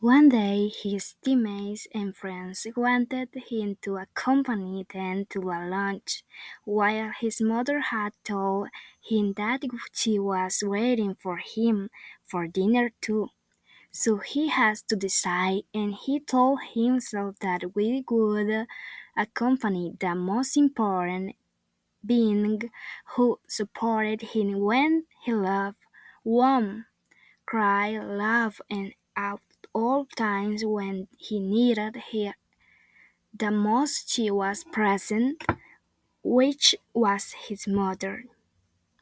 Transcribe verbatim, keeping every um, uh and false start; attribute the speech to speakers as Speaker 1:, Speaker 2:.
Speaker 1: One day his teammates and friends wanted him to accompany them to a lunch, while his mother had told him that she was waiting for him for dinner too. So he has to decide, and he told himself that we would accompany the most important being who supported him when he loved, warm, cried, laughed, and at all times when he needed her the most she was present, which was his mother.